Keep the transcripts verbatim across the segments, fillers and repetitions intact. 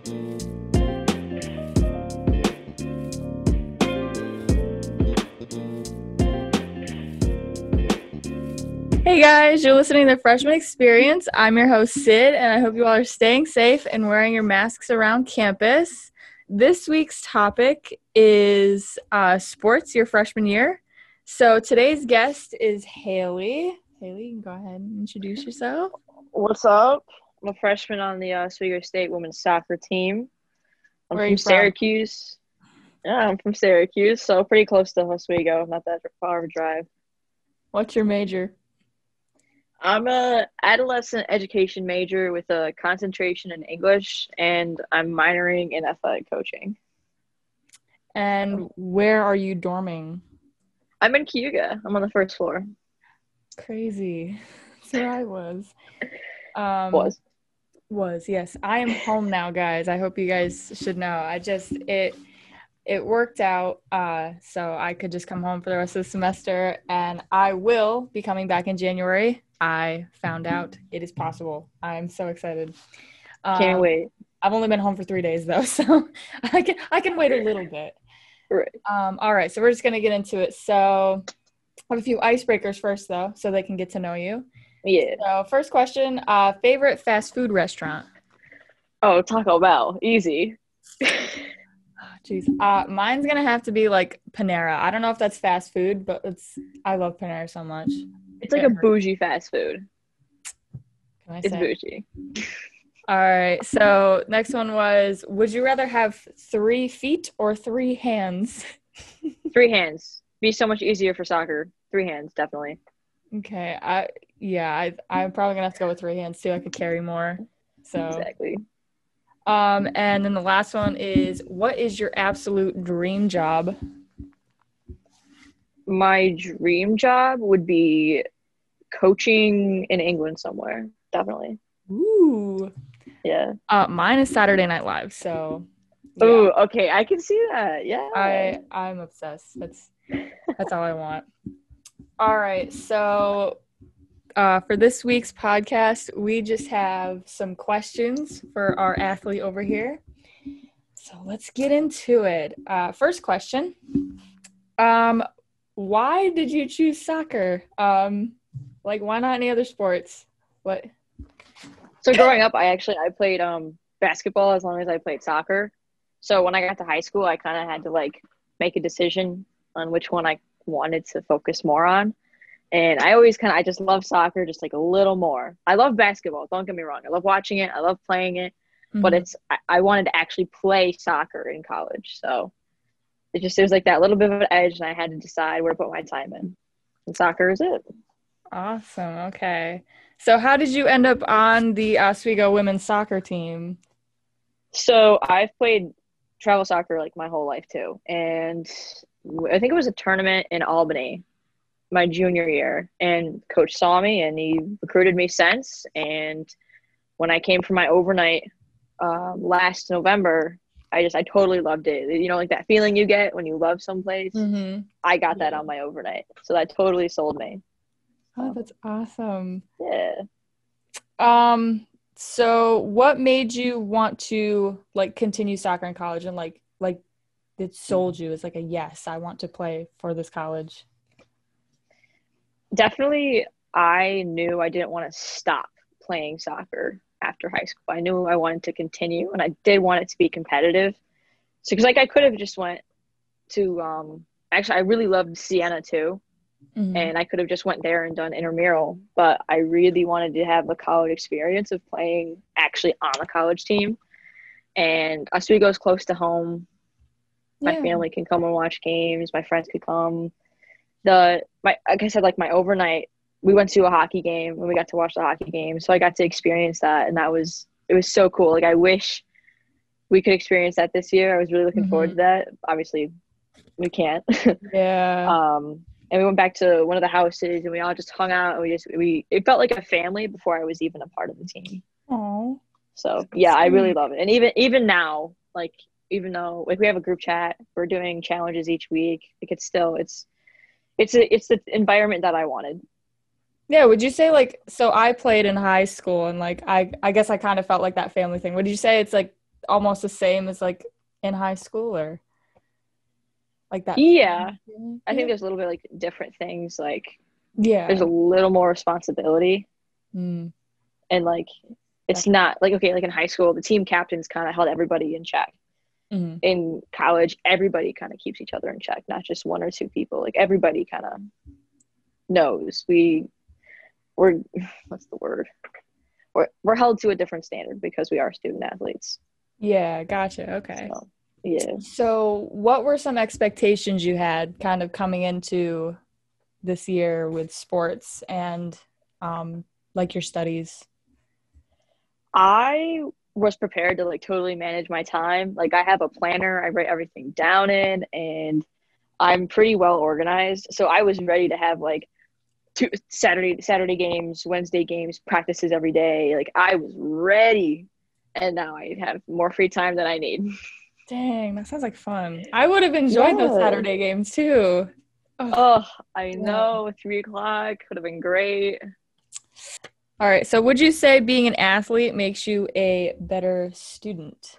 Hey guys, you're listening to Freshman Experience. I'm your host, Sid, and I hope you all are staying safe and wearing your masks around campus. This week's topic is uh, sports your freshman year. So today's guest is Haley. Haley, you can go ahead and introduce yourself. What's up? I'm a freshman on the uh, Oswego State women's soccer team. I'm Where are from you from? Syracuse. Yeah, I'm from Syracuse, so pretty close to Oswego, not that far of a drive. What's your major? I'm a adolescent education major with a concentration in English, and I'm minoring in athletic coaching. And where are you dorming? I'm in Cayuga. I'm on the first floor. Crazy. That's where I was. Um, Was. Was, yes. I am home now, guys. I hope you guys should know. I just, it it worked out uh, so I could just come home for the rest of the semester, and I will be coming back in January. I found out it is possible. I'm so excited. Um, Can't wait. I've only been home for three days, though, so I can I can wait a little bit. Right. Um, all right, so we're just going to get into it. So I have a few icebreakers first, though, so they can get to know you. Yeah. So first question, uh, favorite fast food restaurant? Oh, Taco Bell. Easy. Jeez. Uh, mine's going to have to be, like, Panera. I don't know if that's fast food, but it's I love Panera so much. It's like a bougie fast food. Can I It's say? bougie. All right. So next one was, would you rather have three feet or three hands? Three hands. Be so much easier for soccer. Three hands, definitely. Okay. I yeah, I I'm probably gonna have to go with three hands too. I could carry more. So Exactly. um and then the last one is, what is your absolute dream job? My dream job would be coaching in England somewhere. Definitely. Ooh. Yeah. Uh mine is Saturday Night Live, so yeah. Oh, okay. I can see that. Yeah. I I'm obsessed. That's that's all I want. All right. So uh, for this week's podcast, we just have some questions for our athlete over here. So let's get into it. Uh, first question. Um, why did you choose soccer? Um, like, why not any other sports? What? So growing up, I actually I played um basketball as long as I played soccer. So when I got to high school, I kind of had to like make a decision on which one I wanted to focus more on. And I always kind of, I just love soccer just like a little more. I love basketball. Don't get me wrong. I love watching it. I love playing it. Mm-hmm. But it's, I, I wanted to actually play soccer in college. So it just, it was like that little bit of an edge, and I had to decide where to put my time in. And soccer is it. Awesome. Okay. So how did you end up on the Oswego women's soccer team? So I've played travel soccer like my whole life too. And I think it was a tournament in Albany my junior year, and coach saw me and he recruited me since. And when I came for my overnight um, last November, I just I totally loved it. You know, like that feeling you get when you love someplace. Mm-hmm. I got that on my overnight, so that totally sold me. Oh, that's awesome. Yeah. Um. So, what made you want to like continue soccer in college, and like like it sold you as like a yes, I want to play for this college? Definitely, I knew I didn't want to stop playing soccer after high school. I knew I wanted to continue, and I did want it to be competitive. So, because like I could have just went to, um, actually, I really loved Siena too, mm-hmm. and I could have just went there and done intramural. But I really wanted to have the college experience of playing actually on a college team. And Oswego is close to home. My yeah. family can come and watch games. My friends could come. The my like I said, like my overnight, we went to a hockey game and we got to watch the hockey game. So I got to experience that, and that was it was so cool. Like I wish we could experience that this year. I was really looking mm-hmm. forward to that. Obviously, we can't. Yeah. um, and we went back to one of the houses and we all just hung out, and we just we it felt like a family before I was even a part of the team. Oh. So yeah, I really love it. And even even now, like even though like we have a group chat, we're doing challenges each week. Like it's still it's it's a, it's the environment that I wanted. Yeah, would you say like so I played in high school, and like I I guess I kind of felt like that family thing. Would you say it's like almost the same as like in high school, or like that? Yeah. feeling? I Yeah. think there's a little bit like different things. Like Yeah. there's a little more responsibility, Mm, and like it's not like, okay, like in high school, the team captains kind of held everybody in check. mm, In college, everybody kind of keeps each other in check, not just one or two people. Like everybody kind of knows we we're what's the word? We're we're held to a different standard because we are student athletes. yeah, gotcha. Okay. So, yeah. So, what were some expectations you had kind of coming into this year with sports and um, like your studies? I was prepared to like totally manage my time. Like I have a planner, I write everything down in, and I'm pretty well organized. So I was ready to have like two Saturday Saturday games, Wednesday games, practices every day. Like I was ready, and now I have more free time than I need. Dang, that sounds like fun. I would have enjoyed those Yeah. Saturday games too. Oh, Oh, I yeah. know. Three o'clock could have been great. All right. So, would you say being an athlete makes you a better student?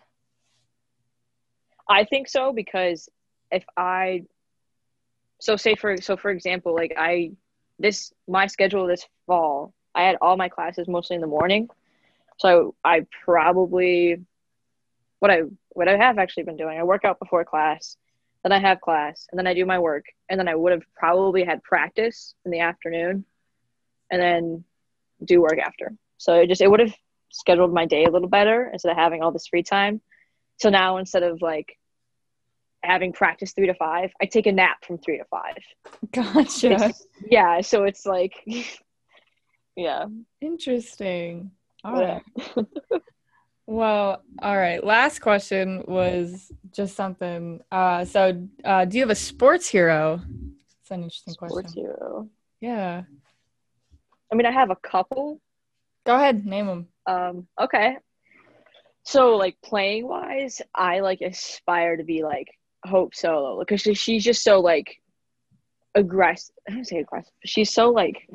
I think so, because if I so say for so for example, like I this my schedule this fall, I had all my classes mostly in the morning. So I probably what I what I have actually been doing, I work out before class, then I have class, and then I do my work, and then I would have probably had practice in the afternoon, and then do work after. So it just it would have scheduled my day a little better instead of having all this free time. So now instead of like having practice three to five, I take a nap from three to five. Gotcha. It's, yeah, so it's like, yeah. Interesting. All Yeah. right. Well, all right. Last question was just something. Uh, so, uh, do you have a sports hero? It's an interesting Sports question. hero. Yeah. I mean, I have a couple. Go ahead, name them. Um, okay. So, like, playing wise, I like aspire to be like Hope Solo because she, she's just so like aggressive. I don't say aggressive. She's so like,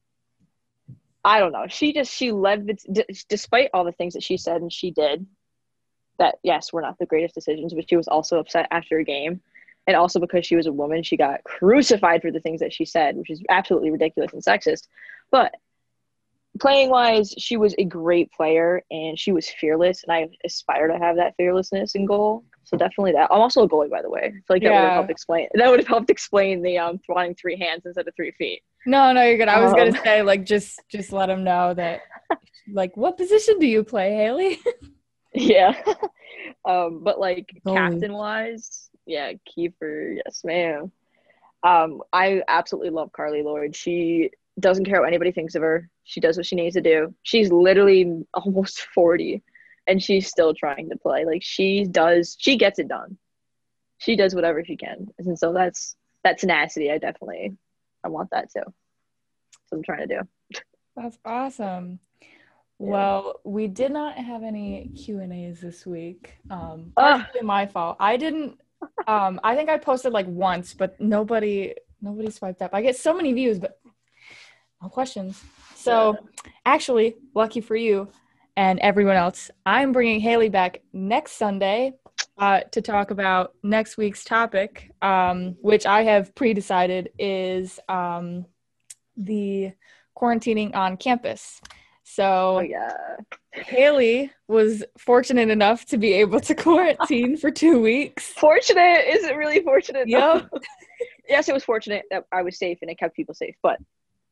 I don't know. She just she led d- despite all the things that she said and she did. That yes, were not the greatest decisions, but she was also upset after a game, and also because she was a woman, she got crucified for the things that she said, which is absolutely ridiculous and sexist. But playing wise, she was a great player and she was fearless, and I aspire to have that fearlessness and goal. So definitely that. I'm also a goalie, by the way. I feel like that would have Yeah. helped explain. That would have helped explain the um wanting three hands instead of three feet. No, no, you're good. I was Um, gonna say like just just let them know that like what position do you play, Haley? Yeah. um, but like Goalie. captain wise, yeah, keeper, yes, ma'am. Um, I absolutely love Carly Lloyd. She doesn't care what anybody thinks of her. She does what she needs to do. She's literally almost forty and she's still trying to play. Like she does, she gets it done. She does whatever she can. And so that's that tenacity. I definitely I want that too. That's what I'm trying to do. That's awesome. Yeah. Well, we did not have any Q and A's this week. Um, Ugh. partially my fault. I didn't. Um, I think I posted like once, but nobody, nobody swiped up. I get so many views, but no questions. So, actually, lucky for you and everyone else, I'm bringing Haley back next Sunday uh, to talk about next week's topic, um, which I have pre-decided is um, the quarantining on campus. So Oh yeah. Haley was fortunate enough to be able to quarantine for two weeks. Fortunate? Is it really fortunate? Yep. Yes, it was fortunate that I was safe and it kept people safe, but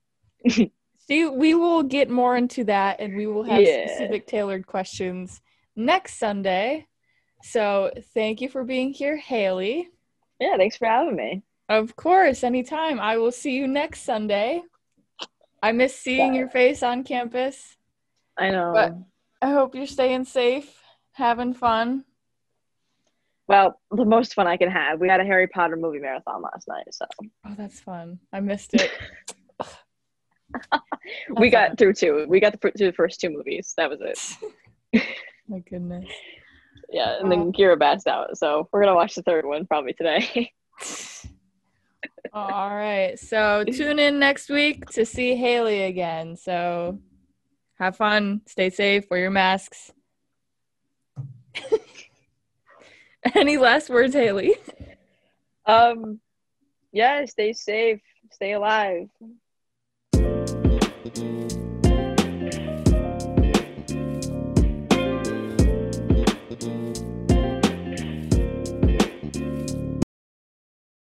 See, we will get more into that and we will have yeah. specific tailored questions next Sunday. So thank you for being here, Haley. Yeah, thanks for having me. Of course, anytime. I will see you next Sunday. I miss seeing Bye. your face on campus. I know. But I hope you're staying safe, having fun. Well, the most fun I can have. We had a Harry Potter movie marathon last night, so. Oh, that's fun. I missed it. we got fun. through two. We got through the first two movies. That was it. My goodness. Yeah, and then Kira passed out, so we're going to watch the third one probably today. All right. So tune in next week to see Haley again. So have fun, stay safe, wear your masks. Any last words, Haley? Um, yeah, stay safe, stay alive.